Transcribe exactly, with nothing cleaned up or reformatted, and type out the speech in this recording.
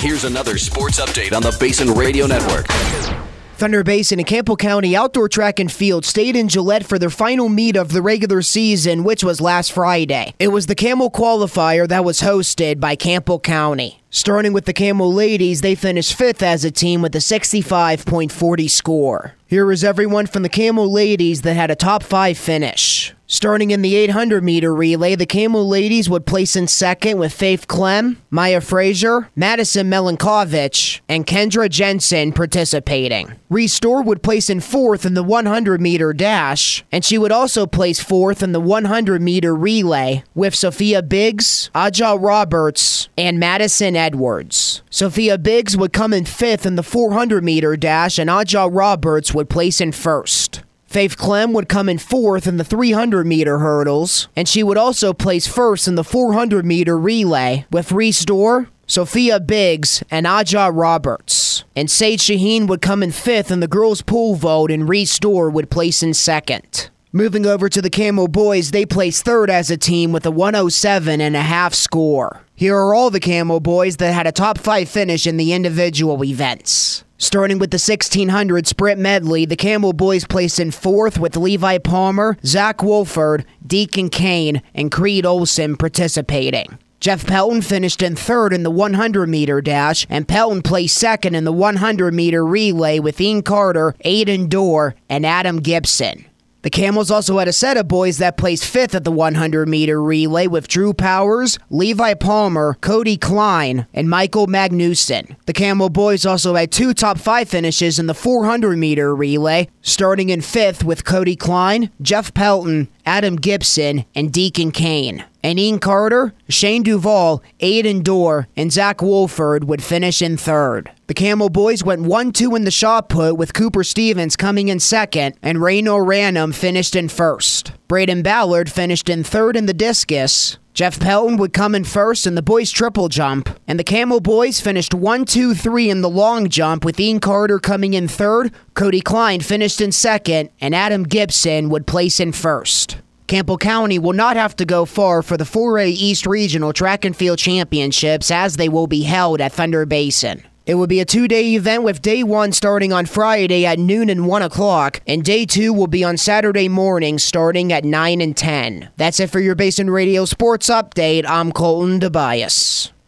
Here's another sports update on the Basin Radio Network. Thunder Basin and Campbell County Outdoor Track and Field stayed in Gillette for their final meet of the regular season, which was last Friday. It was the Camel Qualifier that was hosted by Campbell County. Starting with the Camel ladies, they finished fifth as a team with a sixty-five point four zero score. Here is everyone from the Camel ladies that had a top five finish. Starting in the eight hundred meter relay, the Camel ladies would place in second with Faith Clem, Maya Frazier, Madison Melankovich, and Kendra Jensen participating. Restore would place in fourth in the one hundred meter dash, and she would also place fourth in the one hundred meter relay with Sophia Biggs, Aja Roberts, and Madison Edwards. Sophia Biggs would come in fifth in the four hundred meter dash, and Aja Roberts would place in first. Faith Clem would come in fourth in the three hundred meter hurdles, and she would also place first in the four hundred meter relay with Restore, Sophia Biggs, and Aja Roberts. And Sage Shaheen would come in fifth in the girls' pool vote, and Restore would place in second. Moving over to the Camel boys, they placed third as a team with a one oh seven and a half score. Here are all the Camel boys that had a top five finish in the individual events. Starting with the sixteen hundred sprint medley, the Camel boys placed in fourth with Levi Palmer, Zach Wolford, Deacon Kane, and Creed Olson participating. Jeff Pelton finished in third in the one hundred meter dash, and Pelton placed second in the one hundred meter relay with Ian Carter, Aiden Dorr, and Adam Gibson. The Camels also had a set of boys that placed fifth at the one hundred meter relay with Drew Powers, Levi Palmer, Cody Klein, and Michael Magnuson. The Camel boys also had two top five finishes in the four hundred meter relay, starting in fifth with Cody Klein, Jeff Pelton, Adam Gibson, and Deacon Kane. And Ian Carter, Shane Duvall, Aiden Dorr, and Zach Wolford would finish in third. The Camel boys went one two in the shot put with Cooper Stevens coming in second, and Rayno Ranum finished in first. Braden Ballard finished in third in the discus. Jeff Pelton would come in first in the boys' triple jump, and the Camel boys finished one two three in the long jump with Ian Carter coming in third, Cody Klein finished in second, and Adam Gibson would place in first. Campbell County will not have to go far for the four A East Regional Track and Field Championships, as they will be held at Thunder Basin. It will be a two-day event with day one starting on Friday at noon and one o'clock, and day two will be on Saturday morning starting at nine and ten. That's it for your Basin Radio Sports Update. I'm Colton Tobias.